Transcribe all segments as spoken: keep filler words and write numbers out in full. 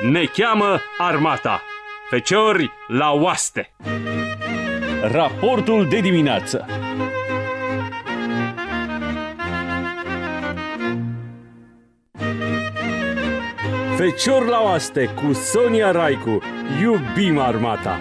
Ne cheamă armata. Feciori la oaste. Raportul de dimineață. Fecior la oaste cu Sonia Raicu. Iubim armata.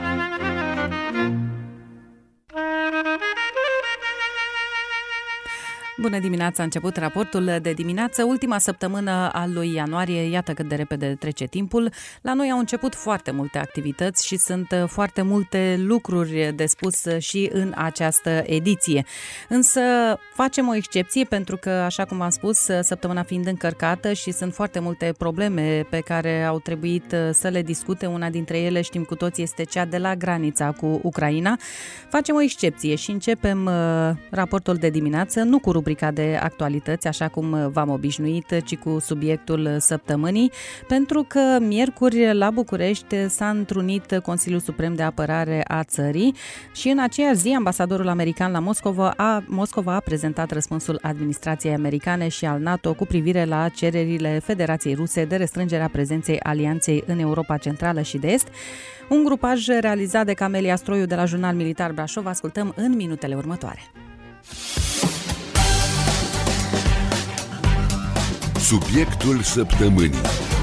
Bună dimineața, a început raportul de dimineață, ultima săptămână a lui ianuarie, iată cât de repede trece timpul. La noi au început foarte multe activități și sunt foarte multe lucruri de spus și în această ediție. Însă facem o excepție pentru că, așa cum am spus, săptămâna fiind încărcată și sunt foarte multe probleme pe care au trebuit să le discute, una dintre ele știm cu toții este cea de la granița cu Ucraina. Facem o excepție și începem raportul de dimineață, nu cu rubrica de actualități, așa cum v-am obișnuit, ci cu subiectul săptămânii, pentru că miercuri la București s-a întrunit Consiliul Suprem de Apărare a țării și în aceeași zi ambasadorul american la Moscova a, Moscova a prezentat răspunsul administrației americane și al NATO cu privire la cererile Federației Ruse de restrângerea prezenței alianței în Europa Centrală și de Est. Un grupaj realizat de Camelia Stroiu de la Jurnal Militar Brașov. Ascultăm în minutele următoare. Subiectul săptămânii.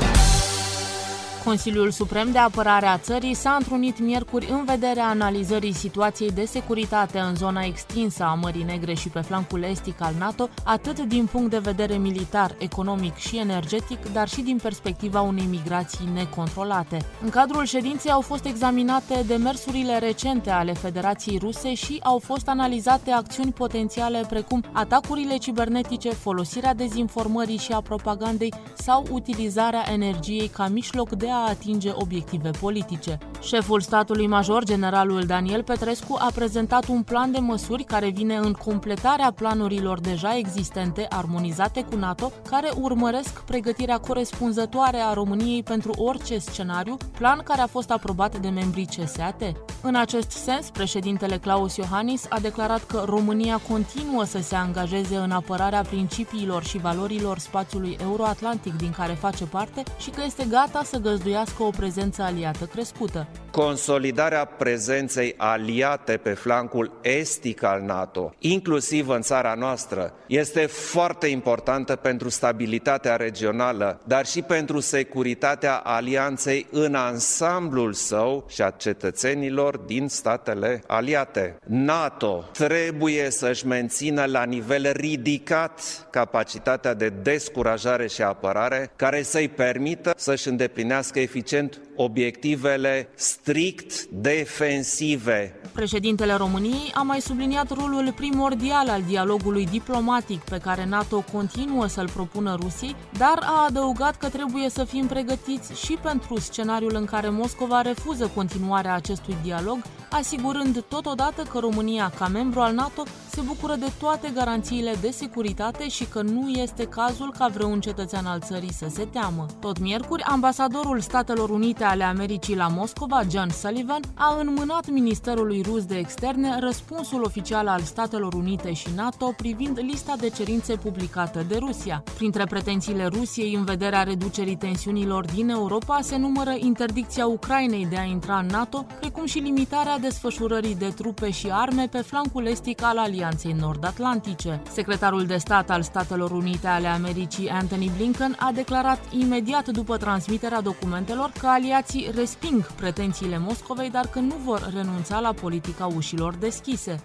Consiliul Suprem de Apărare a țării s-a întrunit miercuri în vederea analizării situației de securitate în zona extinsă a Mării Negre și pe flancul estic al NATO, atât din punct de vedere militar, economic și energetic, dar și din perspectiva unei migrații necontrolate. În cadrul ședinței au fost examinate demersurile recente ale Federației Ruse și au fost analizate acțiuni potențiale precum atacurile cibernetice, folosirea dezinformării și a propagandei sau utilizarea energiei ca mijloc de a atinge obiective politice. Șeful statului major, generalul Daniel Petrescu, a prezentat un plan de măsuri care vine în completarea planurilor deja existente, armonizate cu NATO, care urmăresc pregătirea corespunzătoare a României pentru orice scenariu, plan care a fost aprobat de membrii C S A T. În acest sens, președintele Klaus Iohannis a declarat că România continuă să se angajeze în apărarea principiilor și valorilor spațiului euroatlantic din care face parte și că este gata să găzduiască o prezență aliată crescută. Consolidarea prezenței aliate pe flancul estic al NATO, inclusiv în țara noastră, este foarte importantă pentru stabilitatea regională, dar și pentru securitatea alianței în ansamblul său și a cetățenilor din statele aliate. NATO trebuie să-și mențină la nivel ridicat capacitatea de descurajare și apărare, care să-i permită să-și îndeplinească eficient obiectivele strict defensive. Președintele României a mai subliniat rolul primordial al dialogului diplomatic pe care NATO continuă să-l propună Rusiei, dar a adăugat că trebuie să fim pregătiți și pentru scenariul în care Moscova refuză continuarea acestui dialog, asigurând totodată că România, ca membru al NATO, se bucură de toate garanțiile de securitate și că nu este cazul ca vreun cetățean al țării să se teamă. Tot miercuri, ambasadorul Statelor Unite ale Americii la Moscova, John Sullivan, a înmânat Ministerului Rus de Externe răspunsul oficial al Statelor Unite și NATO privind lista de cerințe publicată de Rusia. Printre pretențiile Rusiei în vederea reducerii tensiunilor din Europa se numără interdicția Ucrainei de a intra în NATO, precum și limitarea desfășurării de trupe și arme pe flancul estic al Alianței Nord-Atlantice. Secretarul de stat al Statelor Unite ale Americii, Antony Blinken, a declarat imediat după transmiterea documentelor că aliații resping pretențiile Moscovei, dar că nu vor renunța la politica ușilor deschise.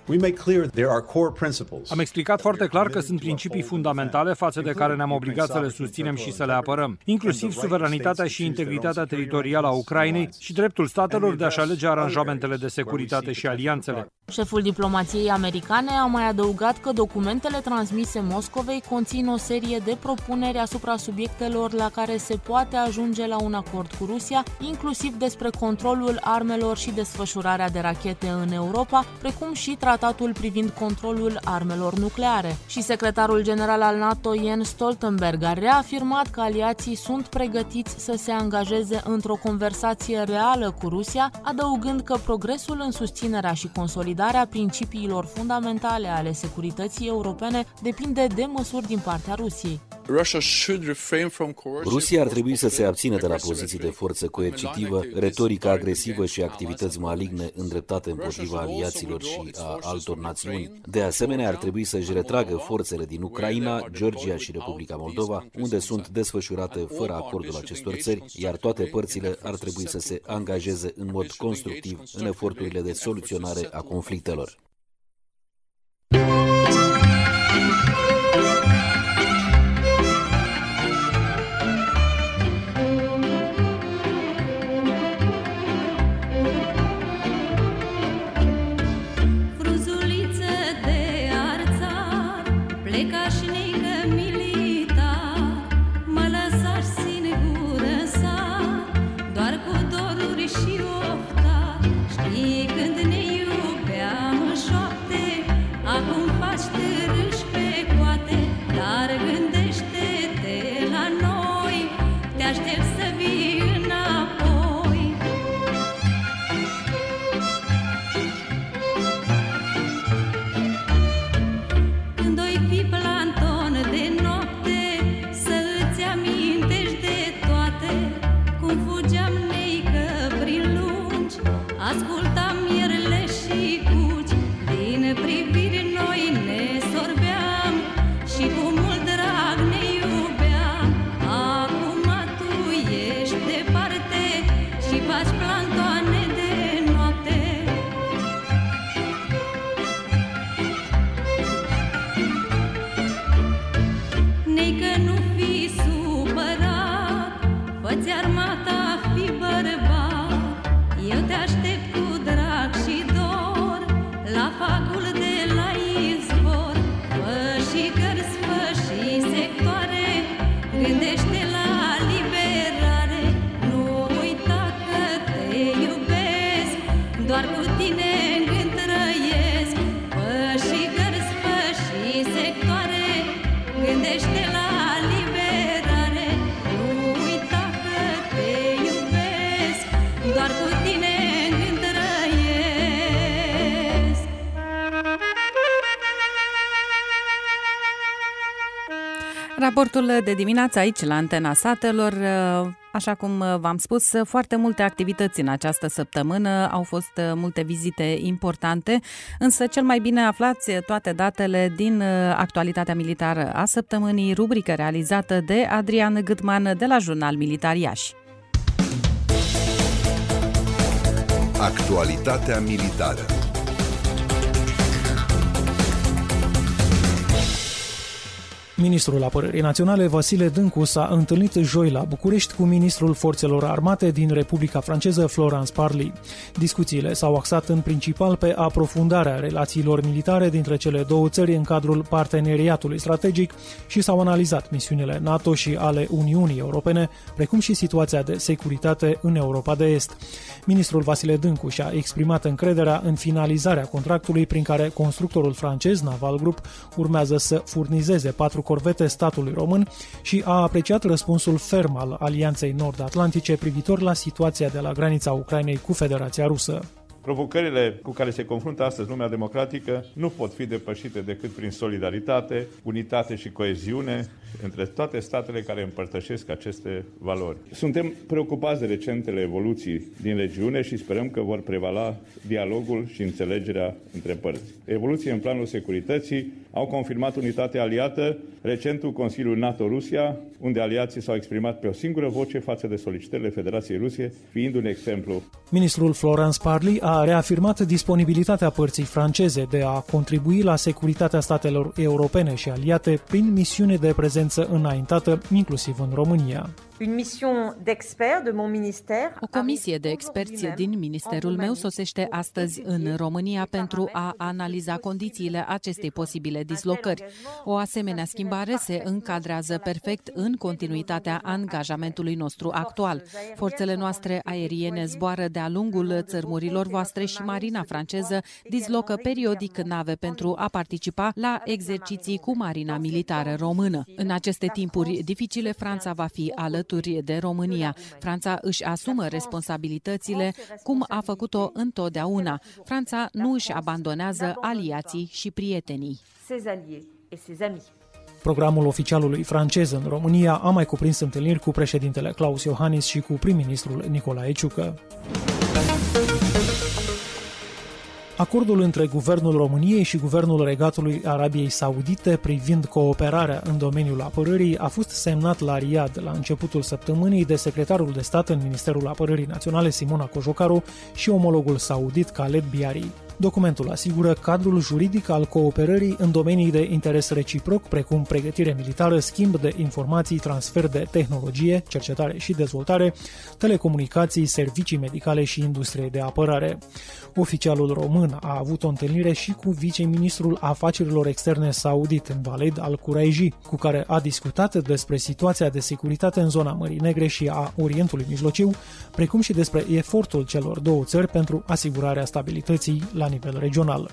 Am explicat foarte clar că sunt principii fundamentale față de care ne-am obligat să le susținem și să le apărăm, inclusiv suveranitatea și integritatea teritorială a Ucrainei și dreptul statelor de a-și alege aranjamentele de securitate și alianțele. Șeful diplomației americane a mai adăugat că documentele transmise Moscovei conțin o serie de propuneri asupra subiectelor la care se poate ajunge la un acord cu Rusia, inclusiv despre controlul armelor și desfășurarea de rachete în Europa, precum și tratatul privind controlul armelor nucleare. Și secretarul general al NATO, Jens Stoltenberg, a reafirmat că aliații sunt pregătiți să se angajeze într-o conversație reală cu Rusia, adăugând că progresul în susținerea și consolidarea principiilor fundamentale ale securității europene depinde de măsuri din partea Rusiei. Rusia ar trebui să se abțină de la poziții de forță coercitivă, retorică agresivă și activități maligne îndreptate împotriva aliaților și a altor națiuni. De asemenea, ar trebui să-și retragă forțele din Ucraina, Georgia și Republica Moldova, unde sunt desfășurate fără acordul acestor țări, iar toate părțile ar trebui să se angajeze în mod constructiv în eforturile de soluționare a conflictelor. Raportul de dimineață aici, la Antena Satelor. Așa cum v-am spus, foarte multe activități în această săptămână, au fost multe vizite importante, însă cel mai bine aflați toate datele din actualitatea militară a săptămânii, rubrică realizată de Adrian Gâtman de la Jurnal Militar Iași. Actualitatea militară. Ministrul Apărării Naționale, Vasile Dâncu, s-a întâlnit joi la București cu ministrul Forțelor Armate din Republica Franceză, Florence Parly. Discuțiile s-au axat în principal pe aprofundarea relațiilor militare dintre cele două țări în cadrul parteneriatului strategic și s-au analizat misiunile NATO și ale Uniunii Europene, precum și situația de securitate în Europa de Est. Ministrul Vasile Dâncu și-a exprimat încrederea în finalizarea contractului prin care constructorul francez Naval Group urmează să furnizeze patru corvete statului român și a apreciat răspunsul ferm al Alianței Nord-Atlantice privitor la situația de la granița Ucrainei cu Federația Rusă. Provocările cu care se confruntă astăzi lumea democratică nu pot fi depășite decât prin solidaritate, unitate și coeziune între toate statele care împărtășesc aceste valori. Suntem preocupați de recentele evoluții din regiune și sperăm că vor prevala dialogul și înțelegerea între părți. Evoluții în planul securității au confirmat unitatea aliată, recentul Consiliul NATO-Rusia, unde aliații s-au exprimat pe o singură voce față de solicitările Federației Ruse, fiind un exemplu. Ministrul Florence Parly a reafirmat disponibilitatea părții franceze de a contribui la securitatea statelor europene și aliate prin misiune de prezență înaintată, inclusiv în România. O comisie de experți din ministerul meu sosește astăzi în România pentru a analiza condițiile acestei posibile dislocări. O asemenea schimbare se încadrează perfect în continuitatea angajamentului nostru actual. Forțele noastre aeriene zboară de-a lungul țărmurilor voastre și marina franceză dislocă periodic nave pentru a participa la exerciții cu marina militară română. În aceste timpuri dificile, Franța va fi alături de România. Franța își asumă responsabilitățile, cum a făcut-o întotdeauna. Franța nu își abandonează aliații și prietenii. Programul oficialului francez în România a mai cuprins întâlniri cu președintele Claus Iohannis și cu prim-ministrul Nicolae Ciucă. Acordul între Guvernul României și Guvernul Regatului Arabiei Saudite privind cooperarea în domeniul apărării a fost semnat la Riyad la începutul săptămânii de secretarul de stat în Ministerul Apărării Naționale Simona Cojocaru și omologul saudit Khaled Biari. Documentul asigură cadrul juridic al cooperării în domenii de interes reciproc, precum pregătire militară, schimb de informații, transfer de tehnologie, cercetare și dezvoltare, telecomunicații, servicii medicale și industrie de apărare. Oficialul român a avut o întâlnire și cu viceministrul afacerilor externe saudit, Walid al-Quraishi, cu care a discutat despre situația de securitate în zona Mării Negre și a Orientului Mijlociu, precum și despre efortul celor două țări pentru asigurarea stabilității la nivel regional.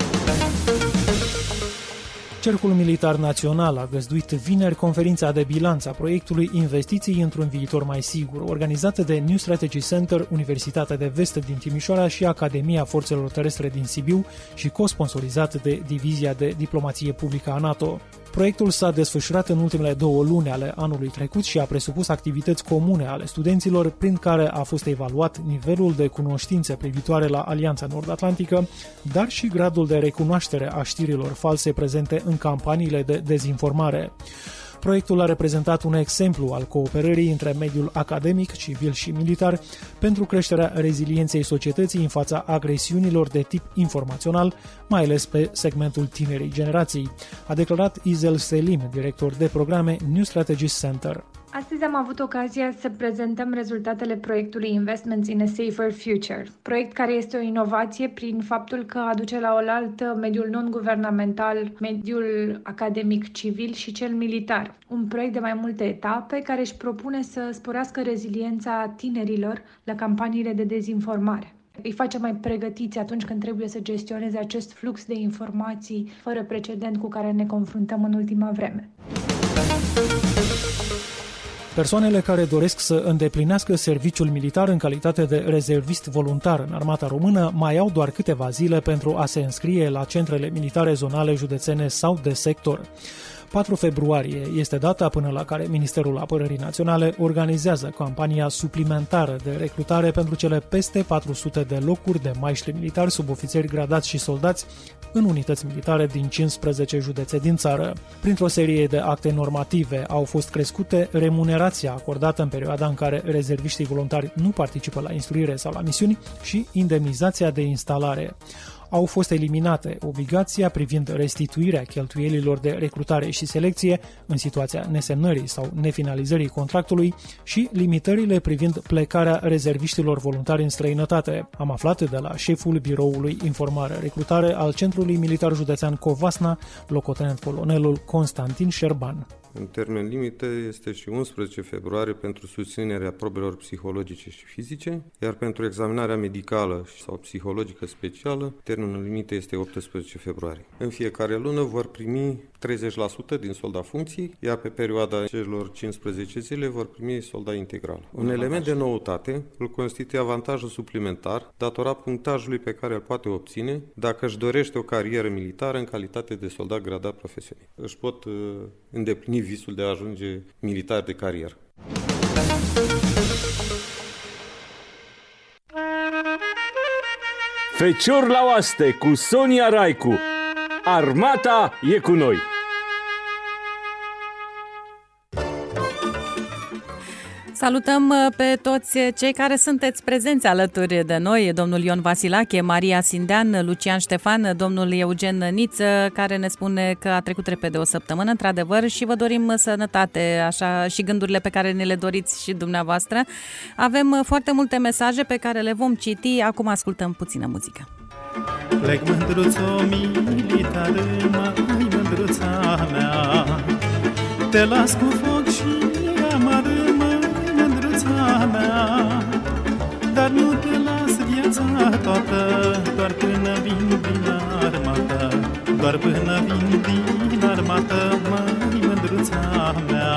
Cercul Militar Național a găzduit vineri conferința de bilanț a proiectului Investiții într-un viitor mai sigur, organizată de New Strategy Center, Universitatea de Vest din Timișoara și Academia Forțelor Terestre din Sibiu și co-sponsorizat de Divizia de Diplomație Publică a NATO. Proiectul s-a desfășurat în ultimele două luni ale anului trecut și a presupus activități comune ale studenților, prin care a fost evaluat nivelul de cunoștințe privitoare la Alianța Nord-Atlantică, dar și gradul de recunoaștere a știrilor false prezente în campaniile de dezinformare. Proiectul a reprezentat un exemplu al cooperării între mediul academic, civil și militar pentru creșterea rezilienței societății în fața agresiunilor de tip informațional, mai ales pe segmentul tinerii generații, a declarat Izel Selim, director de programe New Strategy Center. Astăzi am avut ocazia să prezentăm rezultatele proiectului Investments in a Safer Future, proiect care este o inovație prin faptul că aduce la oaltă mediul non-guvernamental, mediul academic civil și cel militar. Un proiect de mai multe etape care își propune să sporească reziliența tinerilor la campaniile de dezinformare. Îi face mai pregătiți atunci când trebuie să gestioneze acest flux de informații fără precedent cu care ne confruntăm în ultima vreme. Persoanele care doresc să îndeplinească serviciul militar în calitate de rezervist voluntar în Armata Română mai au doar câteva zile pentru a se înscrie la centrele militare zonale, județene sau de sector. patru februarie este data până la care Ministerul Apărării Naționale organizează campania suplimentară de recrutare pentru cele peste patru sute de locuri de maiștri militari, subofițeri gradați și soldați în unități militare din cincisprezece județe din țară. Printr-o serie de acte normative au fost crescute remunerația acordată în perioada în care rezerviștii voluntari nu participă la instruire sau la misiuni și indemnizația de instalare. Au fost eliminate obligația privind restituirea cheltuielilor de recrutare și selecție în situația nesemnării sau nefinalizării contractului și limitările privind plecarea rezerviștilor voluntari în străinătate. Am aflat de la șeful Biroului Informare-Recrutare al Centrului Militar Județean Covasna, locotenent colonelul Constantin Șerban. În termen limite este și unsprezece februarie pentru susținerea probelor psihologice și fizice, iar pentru examinarea medicală sau psihologică specială, termenul limite este optsprezece februarie. În fiecare lună vor primi treizeci la sută din solda funcții, iar pe perioada celor cincisprezece zile vor primi solda integrală. Un element de noutate îl constituie avantajul suplimentar datorat punctajului pe care îl poate obține dacă își dorește o carieră militară în calitate de soldat gradat profesionist. Își pot uh, îndeplini visul de a ajunge militar de carieră. Fecior la oaste cu Sonia Raicu. Armata e cu noi! Salutăm pe toți cei care sunteți prezenți alături de noi, domnul Ion Vasilache, Maria Sindean, Lucian Ștefan, domnul Eugen Niță, care ne spune că a trecut repede o săptămână, într-adevăr, și vă dorim sănătate, așa, și gândurile pe care ne le doriți și dumneavoastră. Avem foarte multe mesaje pe care le vom citi, acum ascultăm puțină muzică. Plec mândruțo militară, mai mândruța mea, te las cu foc și amară, mea, dar nu te las viața toată, doar până vin din armată, doar până vin din armată, măi, mândruța mea.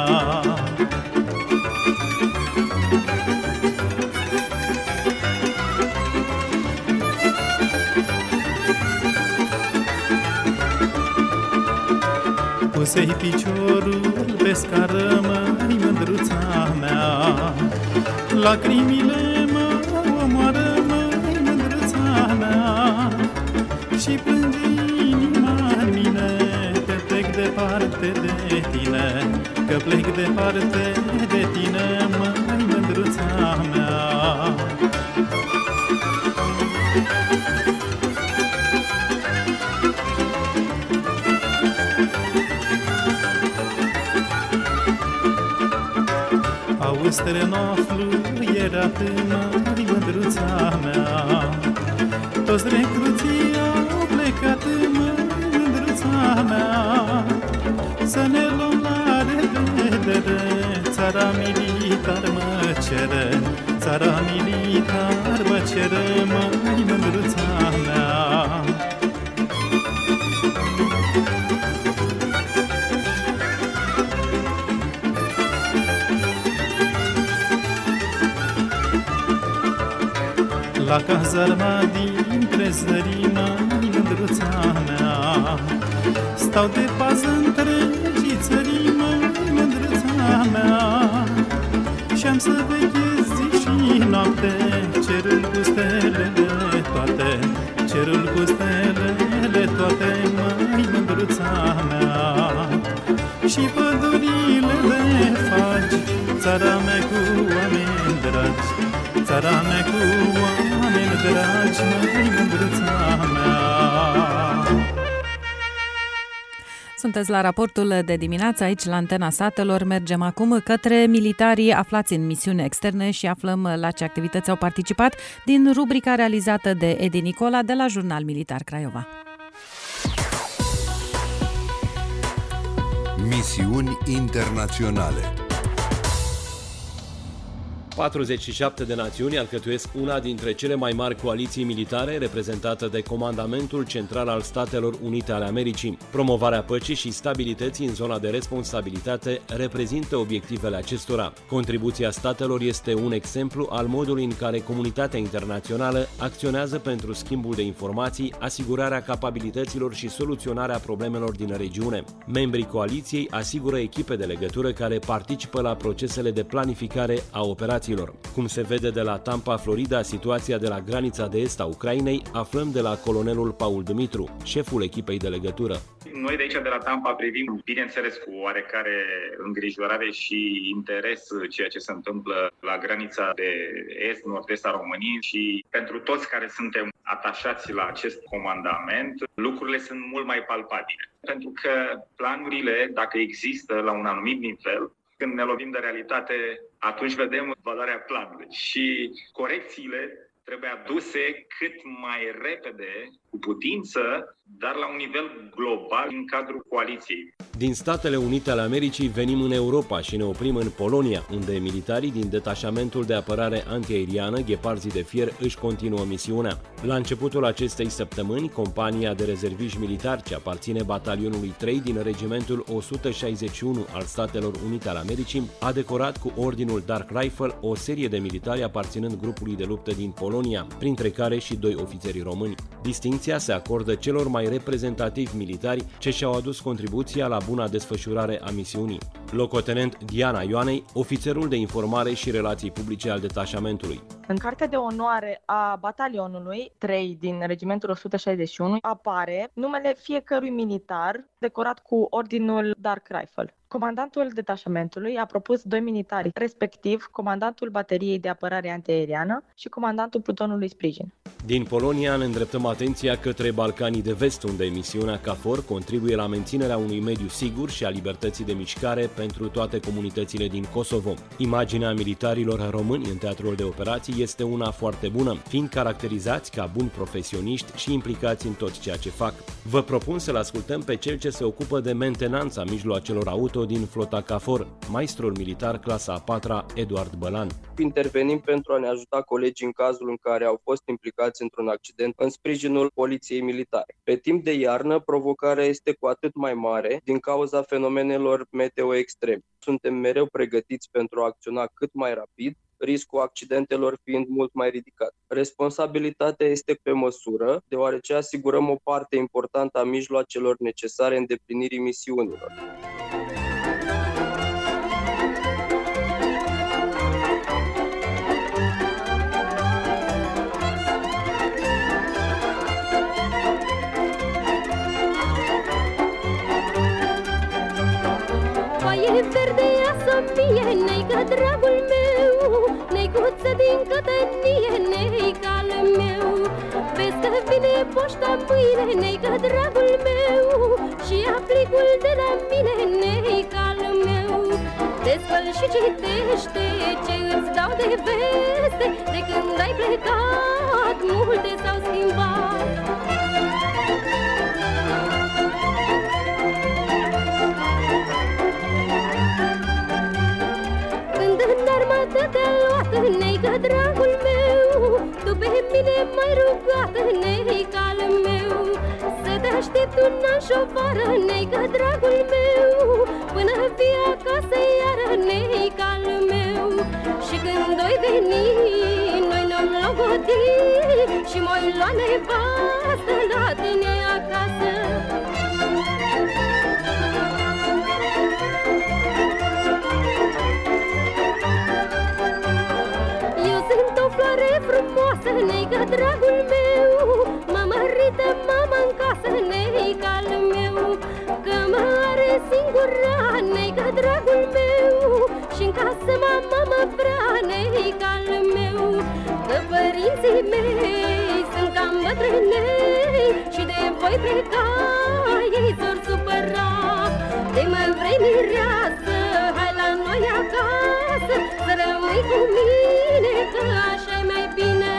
Pus să-i piciorul pe scară, măi, mândruța mea. Lacrimile mă omoară, măi, mândruța mea. Și plânge inima-n mine, că plec departe de tine, că plec departe de tine, măi, mândruța mea. Auzi trenoflu, era măi, mândruța mea. Toți recruții au plecat, măi, mândruța mea. Să ne luăm la revedere, țara militar mă cere, țara militar mă cere, măi, mândruța mea. La cazarma dintre zării, măi, mândruța mea. Stau de pază întregii țării, măi, mândruța mea. Și-am să veghez zi și noapte, cerul cu stelele toate, cerul cu stelele toate, măi, mândruța mea. Și pădurile le faci, țara mea cu oameni dragi, țara mea cu oameni dragi, măi, mândruța mea. Sunteți la raportul de dimineață aici la Antena Satelor. Mergem acum către militarii aflați în misiuni externe și aflăm la ce activități au participat din rubrica realizată de Edi Nicola de la Jurnal Militar Craiova. Misiuni internaționale. patruzeci și șapte de națiuni alcătuiesc una dintre cele mai mari coaliții militare reprezentată de Comandamentul Central al Statelor Unite ale Americii. Promovarea păcii și stabilității în zona de responsabilitate reprezintă obiectivele acestora. Contribuția statelor este un exemplu al modului în care comunitatea internațională acționează pentru schimbul de informații, asigurarea capabilităților și soluționarea problemelor din regiune. Membrii coaliției asigură echipe de legătură care participă la procesele de planificare a operațiilor. Cum se vede de la Tampa, Florida, situația de la granița de est a Ucrainei, aflăm de la colonelul Paul Dumitru, șeful echipei de legătură. Noi de aici, de la Tampa, privim, bineînțeles, cu oarecare îngrijorare și interes ceea ce se întâmplă la granița de est, nord-est a României și pentru toți care suntem atașați la acest comandament, lucrurile sunt mult mai palpabile. Pentru că planurile, dacă există la un anumit nivel, când ne lovim de realitate, atunci vedem valoarea planului și corecțiile trebuie aduse cât mai repede, cu putință, dar la un nivel global în cadrul coaliției. Din Statele Unite ale Americii venim în Europa și ne oprim în Polonia, unde militarii din detașamentul de apărare antiaeriană Gheparzii de Fier își continuă misiunea. La începutul acestei săptămâni, compania de rezerviști militari ce aparține batalionului trei din regimentul o sută șaizeci și unu al Statelor Unite ale Americii a decorat cu ordinul Dark Rifle o serie de militari aparținând grupului de luptă din Polonia, printre care și doi ofițeri români. Distincția se acordă celor mai reprezentativi militari ce și-au adus contribuția la buna desfășurare a misiunii. Locotenent Diana Ioanei, ofițerul de informare și relații publice al detașamentului. În cartea de onoare a batalionului trei din regimentul o sută șaizeci și unu apare numele fiecărui militar decorat cu ordinul Dark Rifle. Comandantul detașamentului a propus doi militari, respectiv comandantul bateriei de apărare antiaeriană și comandantul plutonului sprijin. Din Polonia ne îndreptăm atenția către Balcanii de Vest, unde misiunea KFOR contribuie la menținerea unui mediu sigur și a libertății de mișcare pentru toate comunitățile din Kosovo. Imaginea militarilor români în teatrul de operații este una foarte bună, fiind caracterizați ca buni profesioniști și implicați în tot ceea ce fac. Vă propun să-l ascultăm pe cel ce se ocupă de mentenanța mijloacelor auto din flota KFOR, maestrul militar clasa a patra, Eduard Bălan. Intervenim pentru a ne ajuta colegii în cazul în care au fost implicați într-un accident în sprijinul poliției militare. Pe timp de iarnă, provocarea este cu atât mai mare din cauza fenomenelor meteo extreme. Suntem mereu pregătiți pentru a acționa cât mai rapid riscul accidentelor fiind mult mai ridicat. Responsabilitatea este pe măsură, deoarece asigurăm o parte importantă a mijloacelor necesare îndeplinirii misiunilor. Foaie verde ia să fie, neică dragul meu, neicuță din cătănie, neica-l meu. Vezi că vine poșta mâine, neică dragul meu, și ia plicul de la mine, neica-l meu. Desfăl și citește ce îți dau de veste, de când ai plecat, multe s-au schimbat. Te-a luat, neică dragul meu, tu pe mine m-ai rugat, neica-l meu, să te aștept un an și o vară, neică dragul meu, până vii acasă iară, neica-l meu. Și când oi veni, noi ne-om logodi și m-oi lua nevastă la tine acasă. Frumoasă, neică dragul meu, mamărită mama în casă, neica-l meu, că mă are singura, neică dragul meu, și-n casă mama mă vrea, neica-l meu, că părinții mei sunt cam bătrânei și de voi pleca ei s-or supăra. De mă vrei mireasă, hai la noi acasă, să rămâi cu mine, că așa-i mai bine.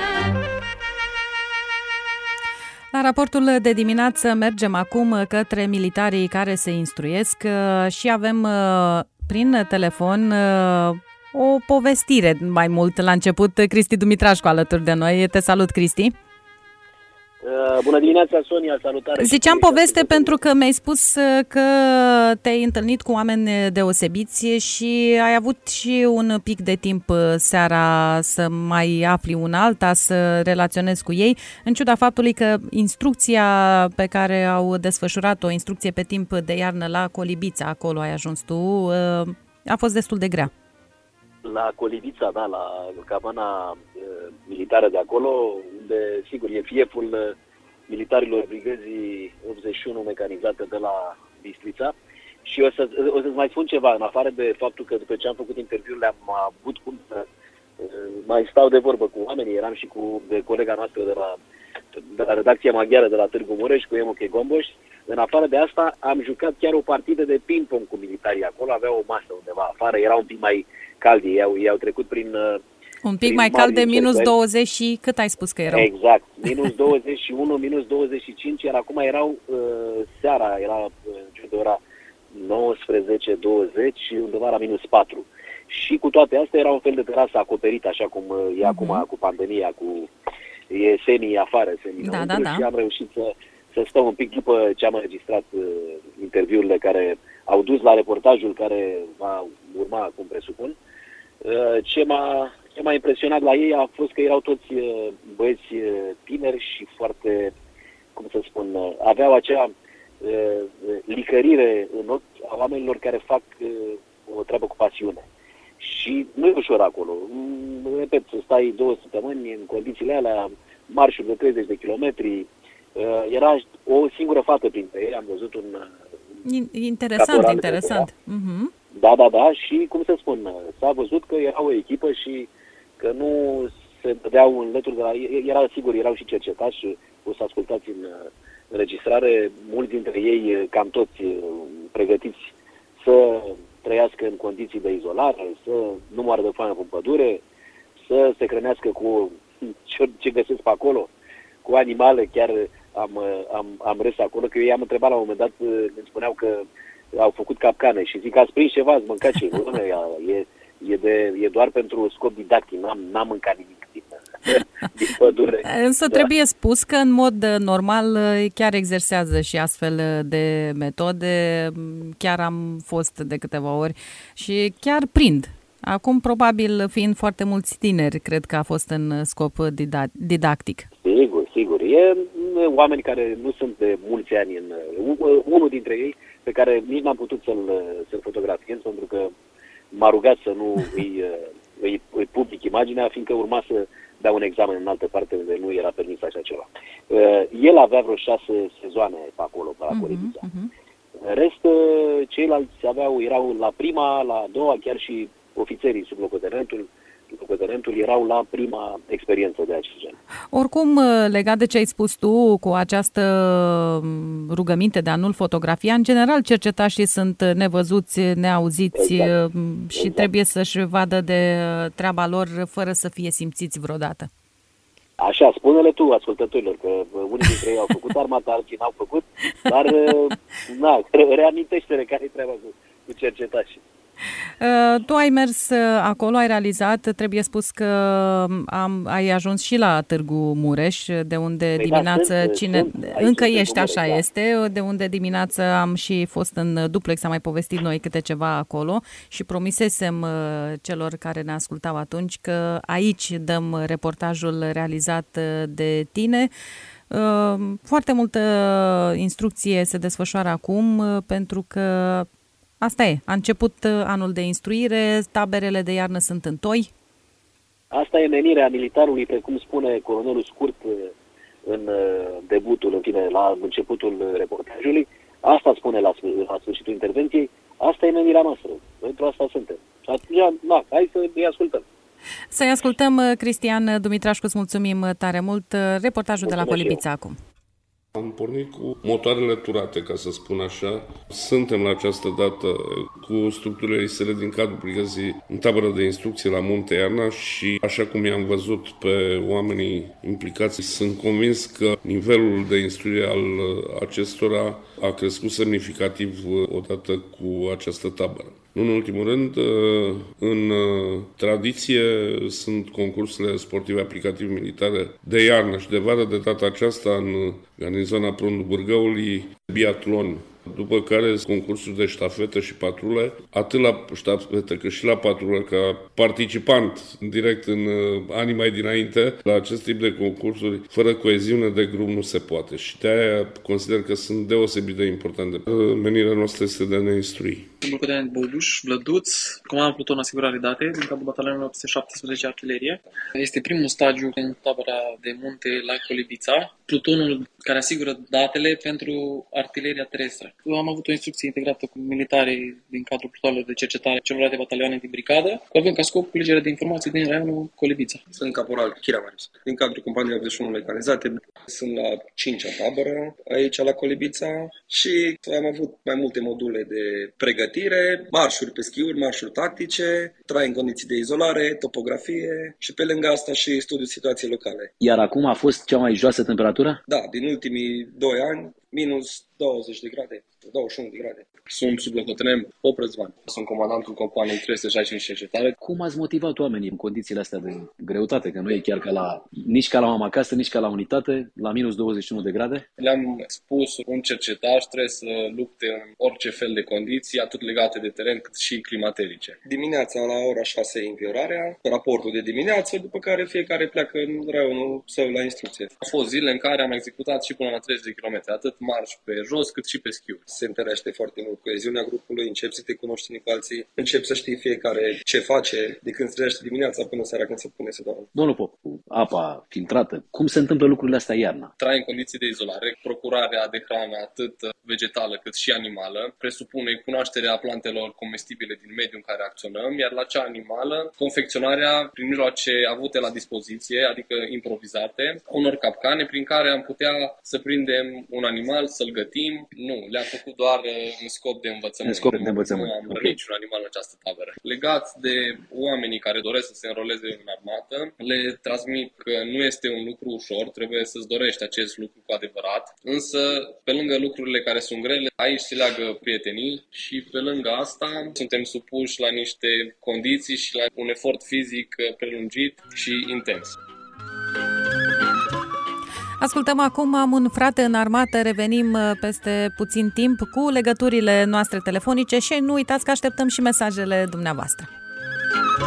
La raportul de dimineață mergem acum către militarii care se instruiesc și avem prin telefon o povestire mai mult la început. Cristi Dumitrașcu alături de noi. Te salut, Cristi! Bună dimineața, Sonia, salutare! Ziceam poveste pentru că mi-ai spus că te-ai întâlnit cu oameni deosebiți și ai avut și un pic de timp seara să mai afli una alta, să relaționezi cu ei, în ciuda faptului că instrucția pe care au desfășurat-o, instrucție pe timp de iarnă la Colibița, acolo ai ajuns tu, a fost destul de grea. La Colibița, da, la cabana uh, militară de acolo, unde, sigur, e fieful uh, militarilor brigăzii optzeci și unu mecanizată de la Bistrița. Și o, să, o să-ți mai spun ceva, în afară de faptul că după ce am făcut interviurile am avut cum să uh, mai stau de vorbă cu oamenii, eram și cu de colega noastră de la, de la redacția maghiară de la Târgu Mureș, cu Emo Chegomboș. În afară de asta am jucat chiar o partidă de ping-pong cu militarii acolo, aveau o masă undeva afară, era un pic mai cald, ei au, ei au trecut prin... Un pic mai cald de minus douăzeci și cât ai spus că erau? Exact, minus douăzeci și unu, minus douăzeci și cinci, iar acum erau uh, seara, era uh, de ora nouăsprezece douăzeci și undeva la minus patru. Și cu toate astea era un fel de terasă acoperită, așa cum uh, e uh-huh. acum cu pandemia, cu e semi afară, semi da, da, da. Și am reușit să, să stau un pic după ce am înregistrat uh, interviurile care au dus la reportajul care va urma acum, presupun. Ce m-a, ce m-a impresionat la ei a fost că erau toți băieți tineri și foarte, cum să spun, aveau acea licărire în ochi a oamenilor care fac o treabă cu pasiune. Și nu e ușor acolo. Repet, să stai două săptămâni în condițiile alea, marșuri de treizeci de kilometri. Era o singură fată printre ei, am văzut un... Interesant, interesant. Uh-huh. Da, da, da, și cum să spun, s-a văzut că era o echipă și că nu se dădeau în lături de la... Era sigur, erau și cercetași, o să ascultați în înregistrare, mulți dintre ei, cam toți, pregătiți să trăiască în condiții de izolare, să nu moară de foame în pădure, să se hrănească cu ce găsesc pe acolo, cu animale. Chiar am, am, am râs acolo, că eu i-am întrebat la un moment dat, îmi spuneau că au făcut capcane și zic, ați prins ceva, ați mâncat ce? Nu, e, e, de, e doar pentru scop didactic, n-am, n-am mâncat nimic din, din pădure. Însă da. Trebuie spus că în mod normal chiar exersează și astfel de metode, chiar am fost de câteva ori și chiar prind. Acum, probabil, fiind foarte mulți tineri, cred că a fost în scop didactic. Sigur, sigur. E oameni care nu sunt de mulți ani în... Unul dintre ei, pe care nici n-am putut să-l, să-l fotografiez, pentru că m-a rugat să nu îi, îi, îi public imaginea, fiindcă urma să dea un examen în altă parte unde nu era permis așa ceva. El avea vreo șase sezoane pe acolo, pe la Colibița. Uh-huh, uh-huh. În rest, ceilalți aveau, erau la prima, la a doua, chiar și ofițerii sub locotenentul, locotenentul erau la prima experiență de acest gen. Oricum, legat de ce ai spus tu cu această rugăminte de a nu-l fotografia, în general cercetașii sunt nevăzuți, neauziți exact. și exact. trebuie să-și vadă de treaba lor fără să fie simțiți vreodată. Așa, spune-le tu ascultătorilor, că unii dintre ei au făcut armata, alții n-au făcut, dar na, reamintește-le care-i treaba cu, cu cercetașii. Tu ai mers acolo, ai realizat, trebuie spus că am, ai ajuns și la Târgu Mureș, de unde păi dimineață, da, sunt, cine, sunt, încă ești, așa Mureș, este, da. de unde dimineață am și fost în duplex, am mai povestit noi câte ceva acolo și promisesem celor care ne ascultau atunci că aici dăm reportajul realizat de tine. Foarte multă instrucție se desfășoară acum pentru că asta e, a început anul de instruire, taberele de iarnă sunt în toi. Asta e menirea militarului, precum spune colonelul Scurt în debutul, în fine, la începutul reportajului. Asta spune la, la sfârșitul intervenției, asta e menirea noastră, pentru asta suntem. Și atunci, na, hai să îi ascultăm. Să-i ascultăm, Cristian Dumitrașcu, îți mulțumim tare mult. Reportajul Mulțumesc de la Colibița acum. Am pornit cu motoarele turate, ca să spun așa. Suntem la această dată cu structurile isele din cadrul brigăzii în tabără de instrucție la Munte Iarna și, așa cum i-am văzut pe oamenii implicați, sunt convins că nivelul de instruire al acestora a crescut semnificativ odată cu această tabără. Nu în ultimul rând, în tradiție sunt concursurile sportive aplicativ militare de iarnă și de vară, de data aceasta în garnizona Prundul Bârgăului, biatlon, după care concursuri de ștafetă și patrule, atât la ștafetă cât și la patrulă, ca participant direct în anii mai dinainte, la acest tip de concursuri, fără coeziune de grup nu se poate. Și de-aia consider că sunt deosebit de importante. Menirea noastră este de a ne instrui. Locotenent Boduș, Vlăduț, comandant pluton asigurare date din cadrul batalionului opt sute șaptesprezece artilerie. Este primul stagiu în tabăra de munte la Colibița, plutonul care asigură datele pentru artileria terestră. Eu am avut o instrucție integrată cu militarii din cadrul plutonului de cercetare celor de batalioane din brigadă, având ca scop culegerea de informații din raionul Colibița. Sunt caporal Chirea Marius. Din cadrul companiei optzeci și unu mecanizate, sunt la cincea tabără aici la Colibița și am avut mai multe module de pregătire, marșuri pe schiuri, marșuri tactice, trai în condiții de izolare, topografie și pe lângă asta și studiul situației locale. Iar acum a fost cea mai joasă temperatură? Da, din ultimii doi ani, minus douăzeci de grade, douăzeci și unu de grade. Sunt sublocotenent Pop Răzvan. Sunt comandantul companiei trei sute șaizeci și cinci cercetare. Cum ați motivat oamenii în condițiile astea de greutate? Că nu e chiar ca la, nici ca la mama acasă, nici ca la unitate, la minus douăzeci și unu de grade? Le-am spus, un cercetaș trebuie să lupte în orice fel de condiții, atât legate de teren cât și climaterice. Dimineața la ora șase e înviorarea, raportul de dimineață, după care fiecare pleacă în raionul său la instrucție. Au fost zile în care am executat și până la treizeci de kilometri, atât marș pe jos cât și pe schiuri. Se întărește foarte mult coeziunea grupului, începi să te cunoști unii cu alții, începi să știi fiecare ce face de când se trezește dimineața până seara când se pune să doarmă. Domnul Pop, cu apa filtrată, cum se întâmplă lucrurile astea iarna? Trai în condiții de izolare, procurarea de hrană atât vegetală cât și animală, presupune cunoașterea plantelor comestibile din mediul în care acționăm, iar la cea animală, confecționarea prin mijloace avute la dispoziție, adică improvizate, unor capcane prin care am putea să prindem un animal, să-l gătim. Nu, le-am făcut doar în scop de învățământ. În scop de învățământ. Nu am okay. niciun animal în această tabără. Legat de oamenii care doresc să se înroleze în armată, le transmit că nu este un lucru ușor, trebuie să-ți dorești acest lucru cu adevărat, însă pe lângă lucrurile care sunt grele, aici se leagă prietenii și pe lângă asta suntem supuși la niște condiții și la un efort fizic prelungit și intens. Ascultăm acum Am un frate în armată, revenim peste puțin timp cu legăturile noastre telefonice și nu uitați că așteptăm și mesajele dumneavoastră.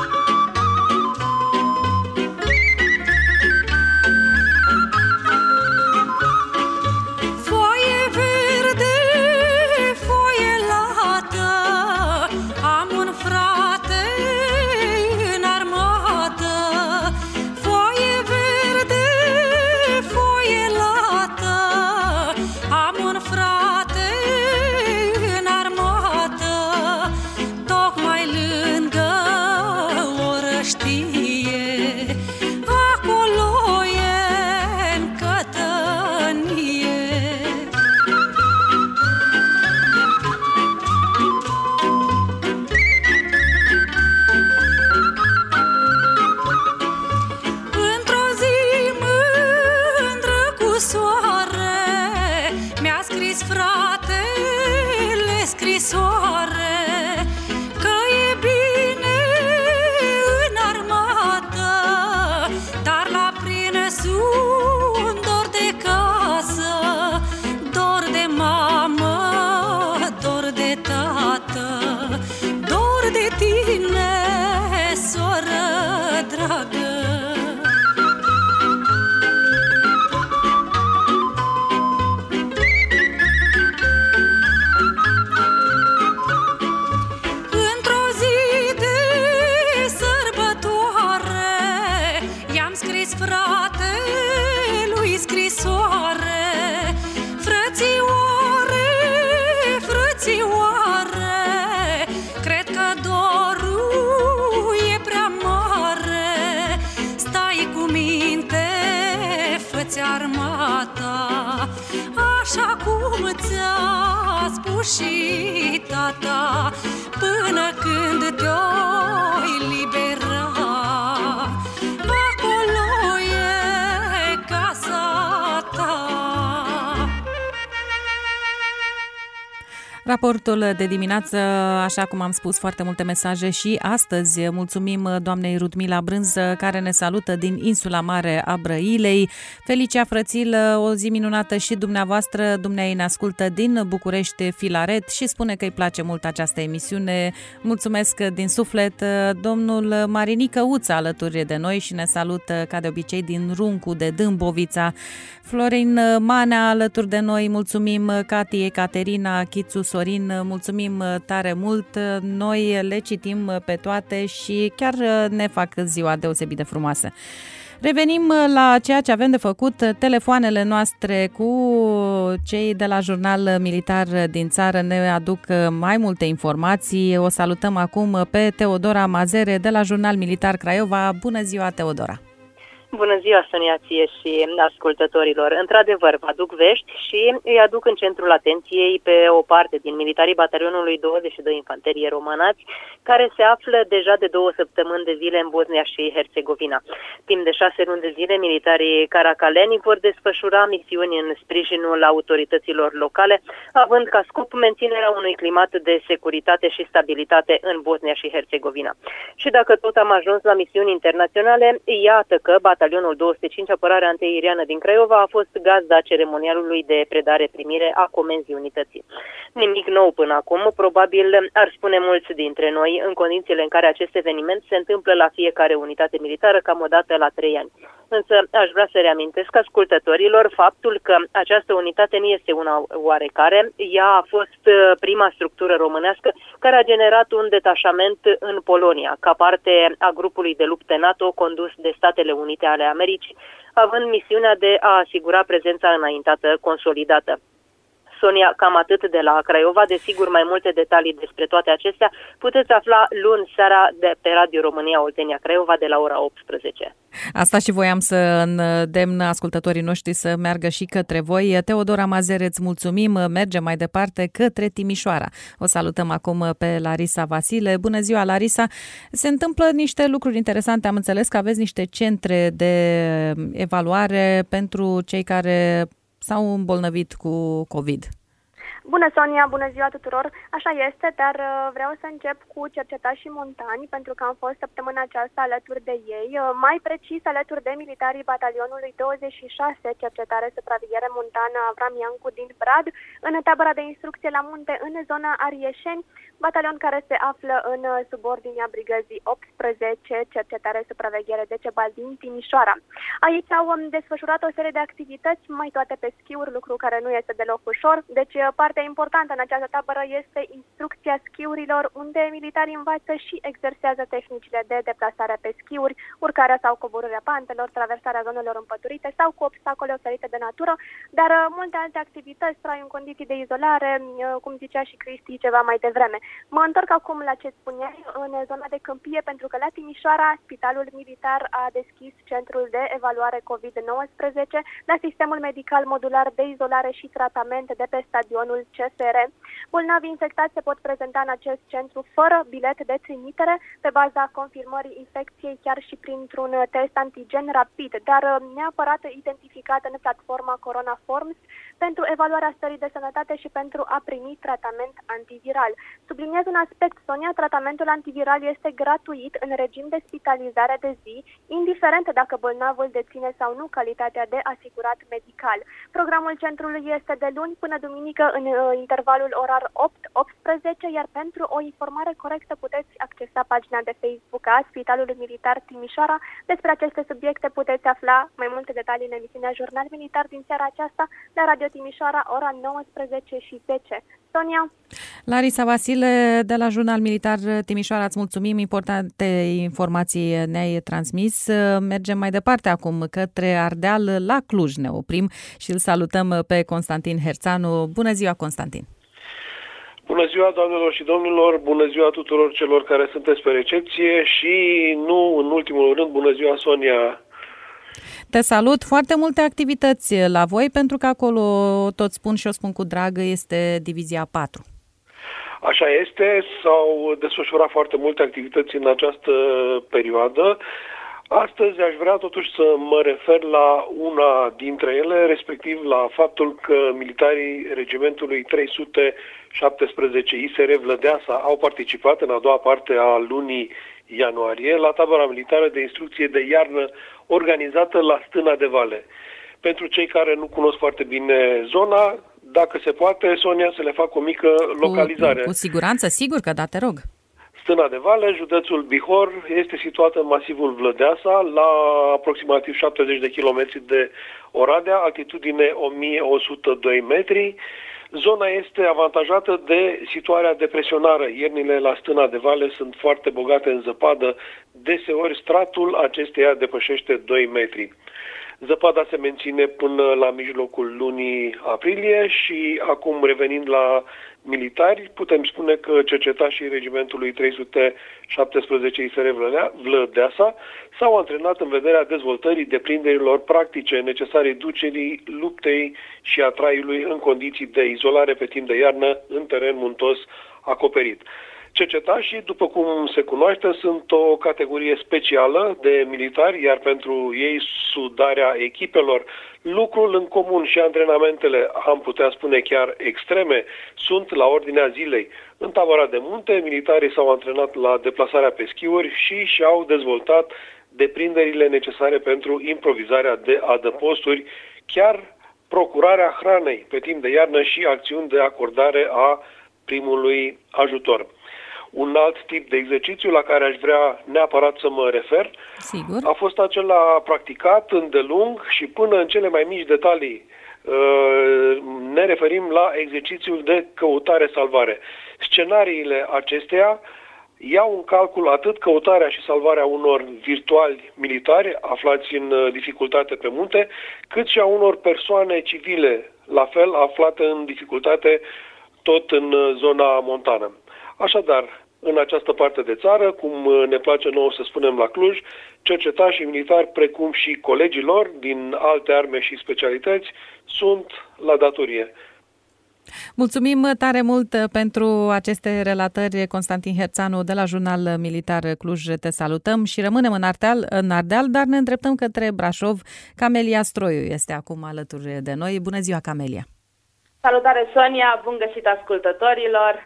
ta, așa cum ți-a spus și tata, până când te-o libera. Acolo e casa ta. Raportul de dimineață, așa cum am spus, foarte multe mesaje și astăzi mulțumim doamnei Rudmila Brânz, care ne salută din insula mare a Brăilei. Felicia Frățil, o zi minunată și dumneavoastră. Dumnezeu ne ascultă din București, Filaret, și spune că îi place mult această emisiune. Mulțumesc din suflet. Domnul Marinică Uța alături de noi și ne salută ca de obicei din Runcu de Dâmbovița. Florin Manea alături de noi, mulțumim. Cati, Ecaterina, Chițu, Sorin, mulțumim tare mult. Noi le citim pe toate și chiar ne fac ziua deosebit de frumoasă. Revenim la ceea ce avem de făcut, telefoanele noastre cu cei de la Jurnal Militar din țară ne aduc mai multe informații. O salutăm acum pe Teodora Mazere de la Jurnal Militar Craiova. Bună ziua, Teodora! Bună ziua, Sonia, ție și ascultătorilor. Într-adevăr, vă aduc vești și îi aduc în centrul atenției pe o parte din militarii batalionului douăzeci și doi Infanterie Românați, care se află deja de două săptămâni de zile în Bosnia și Herțegovina. Timp de șase luni de zile, militarii caracaleni vor desfășura misiuni în sprijinul autorităților locale, având ca scop menținerea unui climat de securitate și stabilitate în Bosnia și Herțegovina. Și dacă tot am ajuns la misiuni internaționale, iată că Batalionul două sute cinci Apărare Antiaeriană din Craiova a fost gazda ceremonialului de predare-primire a comenzii unității. Nimic nou până acum, probabil ar spune mulți dintre noi, în condițiile în care acest eveniment se întâmplă la fiecare unitate militară cam o dată la trei ani. Însă aș vrea să reamintesc ascultătorilor faptul că această unitate nu este una oarecare. Ea a fost prima structură românească care a generat un detașament în Polonia, ca parte a grupului de lupte NATO condus de Statele Unite ale Americii, având misiunea de a asigura prezența înaintată consolidată. Sonia, cam atât de la Craiova. Desigur, mai multe detalii despre toate acestea puteți afla luni seara de pe Radio România Oltenia Craiova de la ora optsprezece. Asta și voiam să îndemn ascultătorii noștri să meargă și către voi. Teodora Mazere, îți mulțumim. Mergem mai departe către Timișoara. O salutăm acum pe Larisa Vasile. Bună ziua, Larisa! Se întâmplă niște lucruri interesante. Am înțeles că aveți niște centre de evaluare pentru cei care s-au îmbolnăvit cu COVID. Bună, Sonia, bună ziua tuturor! Așa este, dar vreau să încep cu cercetașii montani, pentru că am fost săptămâna aceasta alături de ei, mai precis alături de militarii batalionului douăzeci și șase, cercetare supraveghere montană Avram Iancu din Brad, în tabăra de instrucție la munte în zona Arieșeni, batalion care se află în subordinea brigăzii optsprezece, cercetare supraveghere Decebal din Timișoara. Aici au desfășurat o serie de activități, mai toate pe schiuri, lucru care nu este deloc ușor, deci partea importantă în această tabără este instrucția schiurilor, unde militarii învață și exersează tehnicile de deplasare pe schiuri, urcarea sau coborârea pantelor, traversarea zonelor împăturite sau cu obstacole oferite de natură, dar multe alte activități, trai în condiții de izolare, cum zicea și Cristi ceva mai devreme. Mă întorc acum la ce spuneai, în zona de câmpie, pentru că la Timișoara, Spitalul Militar a deschis centrul de evaluare covid nouăsprezece la sistemul medical modular de izolare și tratament de pe stadionul C S R. Bolnavii infectați se pot prezenta în acest centru fără bilet de trimitere, pe baza confirmării infecției, chiar și printr-un test antigen rapid, dar neapărat identificat în platforma Corona Forms pentru evaluarea stării de sănătate și pentru a primi tratament antiviral. Subliniez un aspect, Sonia, tratamentul antiviral este gratuit în regim de spitalizare de zi, indiferent dacă bolnavul deține sau nu calitatea de asigurat medical. Programul centrului este de luni până duminică în intervalul orar opt optsprezece, iar pentru o informare corectă puteți accesa pagina de Facebook a Spitalului Militar Timișoara. Despre aceste subiecte puteți afla mai multe detalii în emisiunea Jurnal Militar din seara aceasta la Radio Timișoara, ora nouăsprezece și zece. Sonia? Larisa Vasile de la Jurnal Militar Timișoara, îți mulțumim, importante informații ne-ai transmis. Mergem mai departe acum către Ardeal, la Cluj ne oprim și îl salutăm pe Constantin Herțanu. Bună ziua, Constantin! Bună ziua, doamnelor și domnilor, bună ziua tuturor celor care sunteți pe recepție și, nu în ultimul rând, bună ziua, Sonia. Te salut! Foarte multe activități la voi, pentru că acolo, tot spun și o spun cu drag, este Divizia patru. Așa este, s-au desfășurat foarte multe activități în această perioadă. Astăzi aș vrea totuși să mă refer la una dintre ele, respectiv la faptul că militarii regimentului trei sute șaptesprezece I S R Vlădeasa au participat în a doua parte a lunii ianuarie la tabăra militară de instrucție de iarnă organizată la Stâna de Vale. Pentru cei care nu cunosc foarte bine zona, dacă se poate, Sonia, să le fac o mică localizare. Cu, cu siguranță, sigur că da, te rog. Stâna de Vale, județul Bihor, este situată în masivul Vlădeasa, la aproximativ șaptezeci de kilometri de Oradea, altitudine o mie o sută doi metri. Zona este avantajată de situarea depresionară. Iernile la Stâna de Vale sunt foarte bogate în zăpadă, deseori stratul acesteia depășește doi metri. Zăpada se menține până la mijlocul lunii aprilie și acum, revenind la militari, putem spune că cercetașii regimentului trei sute șaptesprezece I S R Vlădeasa s-au antrenat în vederea dezvoltării deprinderilor practice necesare ducerii luptei și a traiului în condiții de izolare pe timp de iarnă în teren muntos acoperit. Cercetașii, după cum se cunoaște, sunt o categorie specială de militari, iar pentru ei sudarea echipelor, lucrul în comun și antrenamentele, am putea spune chiar extreme, sunt la ordinea zilei. În tabăra de munte, militarii s-au antrenat la deplasarea pe schiuri și și-au dezvoltat deprinderile necesare pentru improvizarea de adăposturi, chiar procurarea hranei pe timp de iarnă și acțiuni de acordare a primului ajutor. Un alt tip de exercițiu la care aș vrea neapărat să mă refer Sigur. a fost acela practicat îndelung și până în cele mai mici detalii. Ne referim la exercițiul de căutare-salvare. Scenariile acestea iau în calcul atât căutarea și salvarea unor virtuali militari aflați în dificultate pe munte, cât și a unor persoane civile, la fel aflate în dificultate tot în zona montană. Așadar, în această parte de țară, cum ne place nouă să spunem la Cluj, cercetașii militari, precum și colegii lor din alte arme și specialități, sunt la datorie. Mulțumim tare mult pentru aceste relatări, Constantin Herțanu de la Jurnal Militar Cluj. Te salutăm și rămânem în Ardeal, în Ardeal, dar ne îndreptăm către Brașov. Camelia Stroiu este acum alături de noi. Bună ziua, Camelia! Salutare, Sonia! Bun găsit ascultătorilor!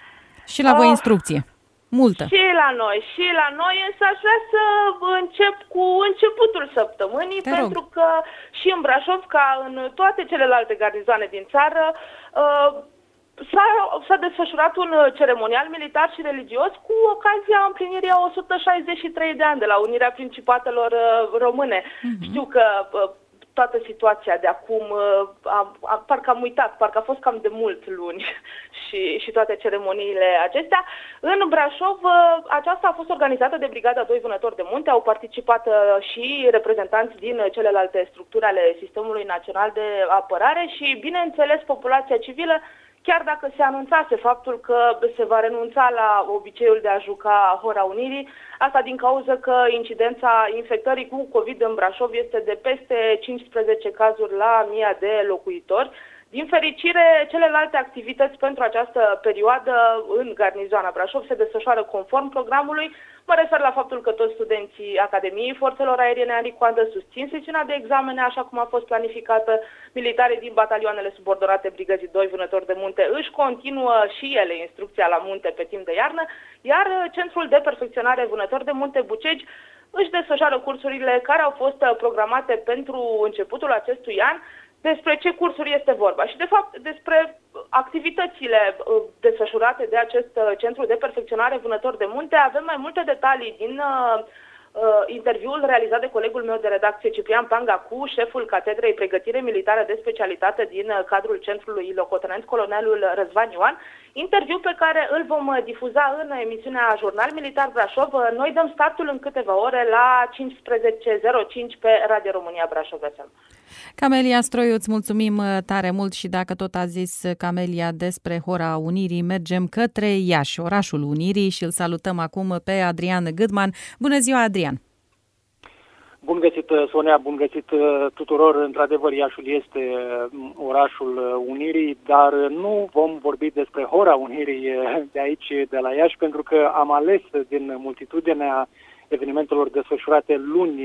Și la voi instrucție. Multă. Și la noi, și la noi, însă aș vrea să încep cu începutul săptămânii, Te pentru rog. că și în Brașov, ca în toate celelalte garnizoane din țară, uh, s-a, s-a desfășurat un ceremonial militar și religios cu ocazia împlinirii a o sută șaizeci și trei de ani de la unirea Principatelor uh, Române. Mm-hmm. Știu că uh, toată situația de acum, a, a, parcă am uitat, parcă a fost cam de mult luni și, și toate ceremoniile acestea. În Brașov, aceasta a fost organizată de Brigada doi Vânători de Munte, au participat și reprezentanți din celelalte structuri ale Sistemului Național de Apărare și, bineînțeles, populația civilă, chiar dacă se anunțase faptul că se va renunța la obiceiul de a juca Hora Unirii, asta din cauza că incidența infectării cu COVID în Brașov este de peste cincisprezece cazuri la mie de locuitori. Din fericire, celelalte activități pentru această perioadă în garnizoana Brașov se desfășoară conform programului. Mă refer la faptul că toți studenții Academiei Forțelor Aeriene Henri Coandă susțin sesiunea de examene așa cum a fost planificată. Militarii din batalioanele subordonate Brigăzii doi Vânători de Munte își continuă și ele instrucția la munte pe timp de iarnă, iar Centrul de Perfecționare Vânători de Munte Bucegi își desfășoară cursurile care au fost programate pentru începutul acestui an. Despre ce cursuri este vorba și, de fapt, despre activitățile desfășurate de acest Centru de Perfecționare Vânători de Munte. Avem mai multe detalii din uh, uh, interviul realizat de colegul meu de redacție, Ciprian Panga, cu șeful Catedrei Pregătire Militară de Specialitate din cadrul Centrului, locotenent colonelul Răzvan Ioan, interviu pe care îl vom difuza în emisiunea Jurnal Militar Brașov. Noi dăm startul în câteva ore la cincisprezece zero cinci pe Radio România Brașov F M. Camelia Stroiu, îți mulțumim tare mult și dacă tot a zis Camelia despre Hora Unirii, mergem către Iași, orașul Unirii, și îl salutăm acum pe Adrian Gâdman. Bună ziua, Adrian! Bun găsit, Sonia, bun găsit tuturor. Într-adevăr, Iașul este orașul Unirii, dar nu vom vorbi despre Hora Unirii de aici, de la Iași, pentru că am ales din multitudinea evenimentelor desfășurate luni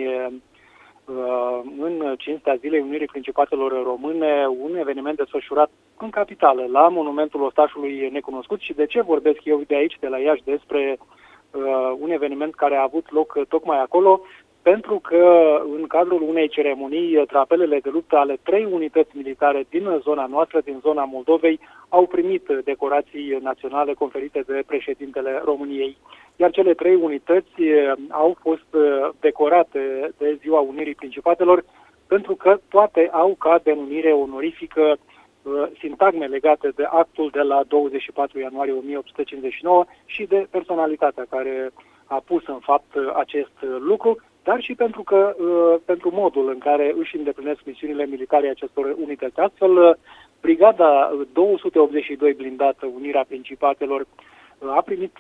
în cinstea Zilei Unirii Principatelor Române, un eveniment desfășurat în capitală, la Monumentul Ostașului Necunoscut. Și de ce vorbesc eu de aici, de la Iași, despre un eveniment care a avut loc tocmai acolo? Pentru că în cadrul unei ceremonii, trapelele de luptă ale trei unități militare din zona noastră, din zona Moldovei, au primit decorații naționale conferite de președintele României. Iar cele trei unități au fost decorate de Ziua Unirii Principatelor pentru că toate au ca denumire onorifică sintagme legate de actul de la douăzeci și patru ianuarie o mie opt sute cincizeci și nouă și de personalitatea care a pus în fapt acest lucru, dar și pentru că pentru modul în care își îndeplinesc misiunile militare acestor unități. Astfel, brigada două sute optzeci și doi blindată Unirea Principatelor a primit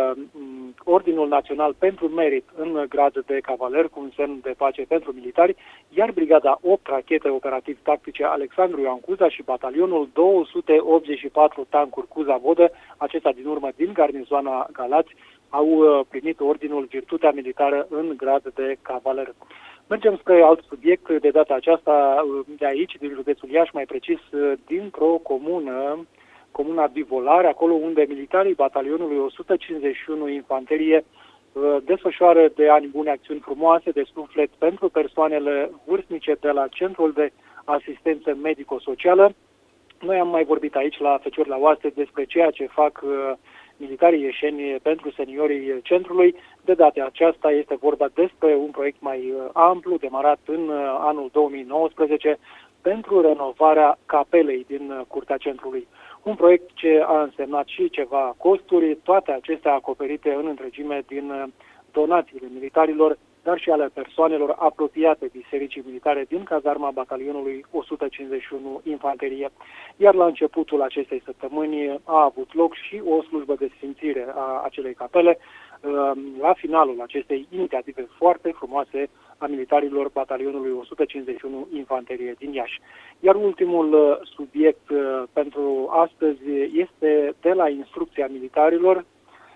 Ordinul Național pentru Merit în grad de cavaler cu un semn de pace pentru militari, iar brigada opt rachete operativ-tactice Alexandru Ioan Cuza și batalionul două sute optzeci și patru tancuri Cuza-Vodă, acesta din urmă din garnizoana Galați, au primit Ordinul Virtutea Militară în grad de cavaler. Mergem spre alt subiect, de data aceasta de aici, din județul Iași, mai precis dintr-o comună, comuna Bivolare, acolo unde militarii batalionului o sută cincizeci și unu Infanterie desfășoară de ani bune acțiuni frumoase de suflet pentru persoanele vârstnice de la Centrul de Asistență Medico-Socială. Noi am mai vorbit aici la Feciori la Oaste despre ceea ce fac militarii ieșeni pentru seniorii centrului. De data aceasta este vorba despre un proiect mai amplu, demarat în anul două mii nouăsprezece, pentru renovarea capelei din curtea centrului. Un proiect ce a însemnat și ceva costuri, toate acestea acoperite în întregime din donațiile militarilor, dar și ale persoanelor apropiate Bisericii Militare din cazarma batalionului o sută cincizeci și unu Infanterie. Iar la începutul acestei săptămâni a avut loc și o slujbă de sfințire a acelei capele, la finalul acestei inițiative foarte frumoase a militarilor batalionului o sută cincizeci și unu Infanterie din Iași. Iar ultimul subiect pentru astăzi este de la instrucția militarilor.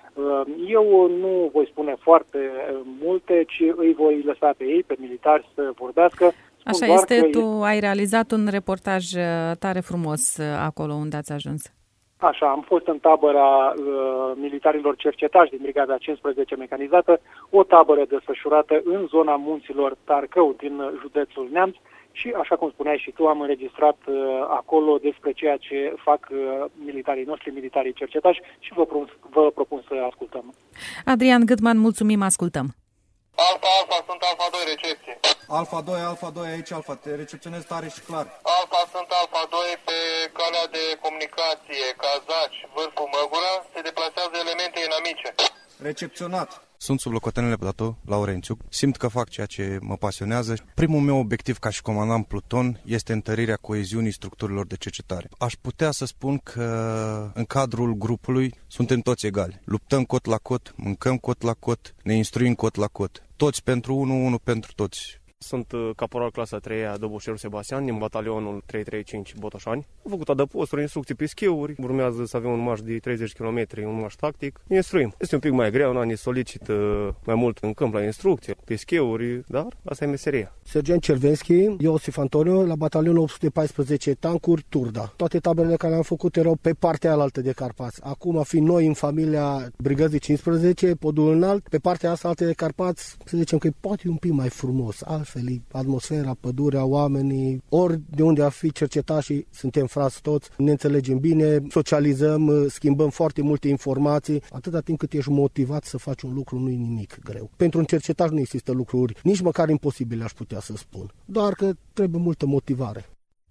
Eu nu voi spune foarte multe, ci îi voi lăsa pe ei, pe militari, să vorbească. Așa este, tu este... ai realizat un reportaj tare frumos acolo unde ați ajuns. Așa, am fost în tabăra uh, militarilor cercetași din Brigada cincisprezece mecanizată, o tabără desfășurată în zona munților Tarcău din județul Neamț și, așa cum spuneai și tu, am înregistrat uh, acolo despre ceea ce fac uh, militarii noștri, militarii cercetași și vă, propun, vă propun să ascultăm. Adrian Gâtman, mulțumim, ascultăm. Alfa, Alfa, sunt Alfa doi, recepție. Alfa doi, Alfa doi, aici Alfa, te recepționez tare și clar. Alfa, sunt Alfa doi, pe calea de comunicație, Cazaci, Vârful Măgură, se deplasează elemente inamice. Recepționat. Sunt sublocotenent Platou, Laurențiuc. Simt că fac ceea ce mă pasionează. Primul meu obiectiv ca și comandant pluton este întărirea coeziunii structurilor de cercetare. Aș putea să spun că în cadrul grupului suntem toți egali. Luptăm cot la cot, mâncăm cot la cot, ne instruim cot la cot. Toți pentru unul, unul pentru toți. Sunt caporal clasa trei a Doboșerul Sebastian din batalionul trei trei cinci Botoșani. Am făcut adăposturi, instrucții pe schiuri. Urmează să avem un marș de treizeci de kilometri, un marș tactic. Ne instruim. Este un pic mai greu, ne solicită mai mult în câmp la instrucție, pe schiuri, dar asta e meseria. Sergent Cervenski, Iosif Antonio, la batalionul opt sute paisprezece tancuri Turda. Toate taberele care le-am făcut erau pe partea alaltă de Carpați. Acum, fiind noi în familia Brigăzii cincisprezece, podul înalt, pe partea asta alte de Carpați, să zicem că e poate un pic mai frumos. Altfel, atmosfera, pădurea, oamenii, ori de unde ar fi cercetașii, suntem frați toți, ne înțelegem bine, socializăm, schimbăm foarte multe informații. Atâta timp cât ești motivat să faci un lucru, nu e nimic greu. Pentru un cercetaș nu există lucruri nici măcar imposibile, aș putea să spun. Doar că trebuie multă motivare.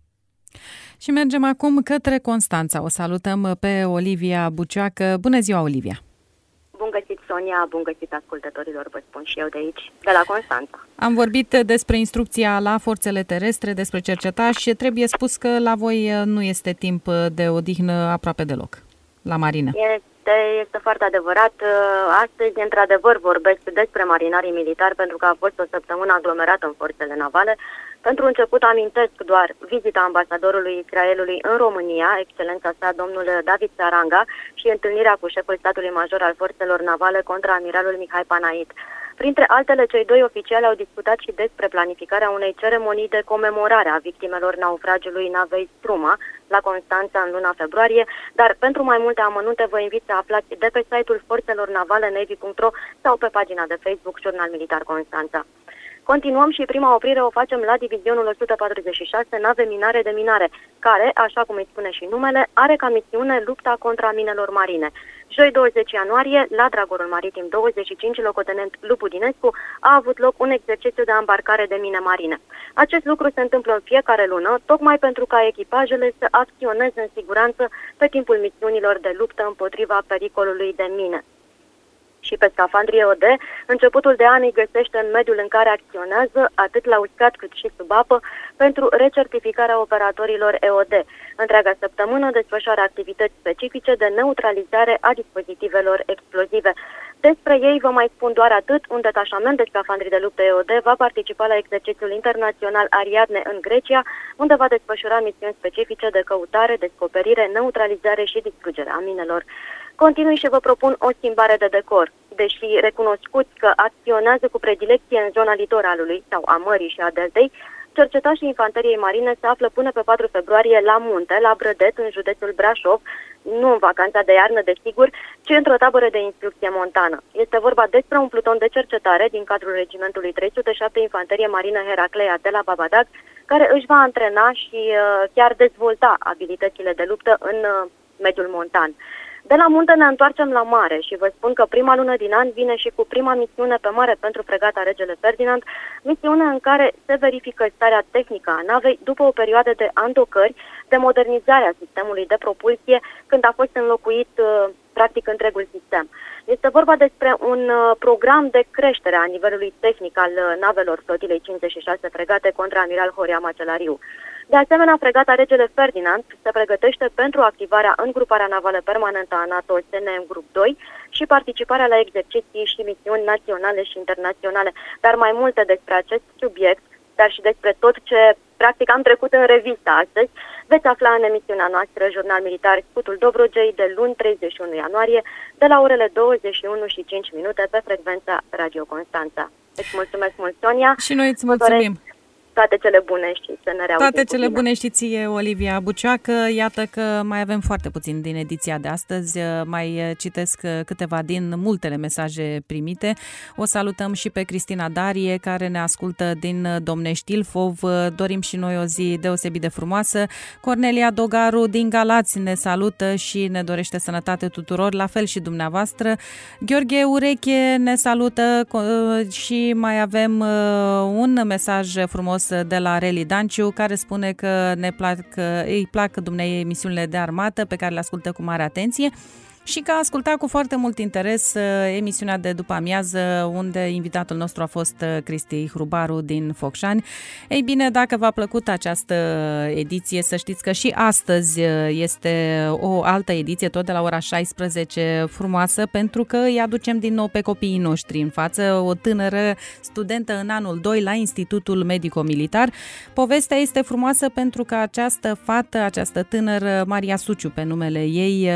Și mergem acum către Constanța. O salutăm pe Olivia Bucioacă. Bună ziua, Olivia! Bun găsit, Sonia, bun găsit ascultătorilor, vă spun și eu de aici, de la Constanța. Am vorbit despre instrucția la forțele terestre, despre cercetași. Trebuie spus că la voi nu este timp de odihnă aproape deloc, la marină. este, este foarte adevărat. Astăzi, într-adevăr, vorbesc despre marinarii militari pentru că a fost o săptămână aglomerată în forțele navale. Pentru început amintesc doar vizita ambasadorului Israelului în România, excelența sa domnul David Saranga, și întâlnirea cu șeful statului major al forțelor navale, contraamiralul Mihai Panait. Printre altele, cei doi oficiali au discutat și despre planificarea unei ceremonii de comemorare a victimelor naufragiului navei Struma la Constanța în luna februarie, dar pentru mai multe amănunte vă invit să aflați de pe site-ul forțelor navale navy punct ro sau pe pagina de Facebook Jurnal Militar Constanța. Continuăm și prima oprire o facem la divizionul o sută patruzeci și șase, nave minare de minare, care, așa cum îi spune și numele, are ca misiune lupta contra minelor marine. Joi douăzeci ianuarie, la Dragorul Maritim douăzeci și cinci, locotenent Lupu Dinescu, a avut loc un exercițiu de ambarcare de mine marine. Acest lucru se întâmplă în fiecare lună, tocmai pentru ca echipajele să acționeze în siguranță pe timpul misiunilor de luptă împotriva pericolului de mine. Și pe scafandrii E O D, începutul de an îi găsește în mediul în care acționează, atât la uscat cât și sub apă, pentru recertificarea operatorilor E O D. Întreaga săptămână desfășoară activități specifice de neutralizare a dispozitivelor explozive. Despre ei vă mai spun doar atât: un detașament de scafandri de luptă E O D va participa la exercițiul internațional Ariadne în Grecia, unde va desfășura misiuni specifice de căutare, descoperire, neutralizare și distrugere a minelor. Continui și vă propun o schimbare de decor. Deși recunoscuți că acționează cu predilecție în zona litoralului sau a mării și a deltei, cercetașii infanteriei marine se află până pe patru februarie la munte, la Brădet, în județul Brașov, nu în vacanța de iarnă, desigur, ci într-o tabără de instrucție montană. Este vorba despre un pluton de cercetare din cadrul regimentului trei sute șapte Infanterie Marină Heraclea de la Babadag, care își va antrena și uh, chiar dezvolta abilitățile de luptă în uh, mediul montan. De la munte ne întoarcem la mare și vă spun că prima lună din an vine și cu prima misiune pe mare pentru fregata Regele Ferdinand, misiune în care se verifică starea tehnică a navei după o perioadă de andocări, de modernizare a sistemului de propulsie, când a fost înlocuit practic întregul sistem. Este vorba despre un program de creștere a nivelului tehnic al navelor flotilei cincizeci și șase fregate contraamiral Horia Macelariu. De asemenea, fregata Regele Ferdinand se pregătește pentru activarea în gruparea navală permanentă a NATO S N M Grup doi și participarea la exerciții și misiuni naționale și internaționale. Dar mai multe despre acest subiect, dar și despre tot ce practic am trecut în revistă astăzi, veți afla în emisiunea noastră Jurnal Militar Scutul Dobrogei de luni treizeci și unu ianuarie de la orele douăzeci și unu și cinci minute pe frecvența Radio Constanța. Îți mulțumesc mult, Sonia. Și noi îți mulțumim. Toate cele bune și să ne reauzim. Toate cele bune și ție, Olivia Bucioacă. Iată că mai avem foarte puțin din ediția de astăzi. Mai citesc câteva din multele mesaje primite. O salutăm și pe Cristina Darie, care ne ascultă din Domnești Ilfov. Dorim și noi o zi deosebit de frumoasă. Cornelia Dogaru din Galați ne salută și ne dorește sănătate tuturor, la fel și dumneavoastră. Gheorghe Ureche ne salută și mai avem un mesaj frumos de la Reli Danciu, care spune că ne plac, îi plac dumneei emisiunile de armată pe care le ascultă cu mare atenție și că a ascultat cu foarte mult interes emisiunea de după amiază, unde invitatul nostru a fost Cristi Hrubaru din Focșani. Ei bine, dacă v-a plăcut această ediție, să știți că și astăzi este o altă ediție, tot de la ora șaisprezece, frumoasă, pentru că îi aducem din nou pe copiii noștri în față, o tânără studentă în anul doi la Institutul Medico-Militar. Povestea este frumoasă pentru că această fată, această tânără, Maria Suciu pe numele ei,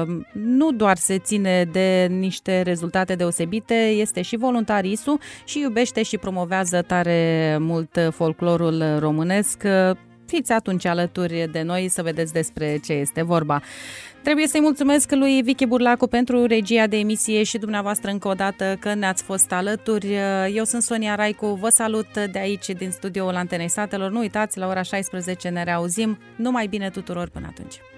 nu Nu doar se ține de niște rezultate deosebite, este și voluntar I S U și iubește și promovează tare mult folclorul românesc. Fiți atunci alături de noi să vedeți despre ce este vorba. Trebuie să-i mulțumesc lui Vicky Burlacu pentru regia de emisie și dumneavoastră încă o dată că ne-ați fost alături. Eu sunt Sonia Raicu, vă salut de aici din studioul Antenei Satelor. Nu uitați, la ora șaisprezece ne reauzim. Numai bine tuturor până atunci!